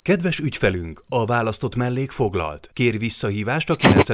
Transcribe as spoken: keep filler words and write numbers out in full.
Kedves ügyfelünk, a választott mellék foglalt. Kér visszahívást a kilencedik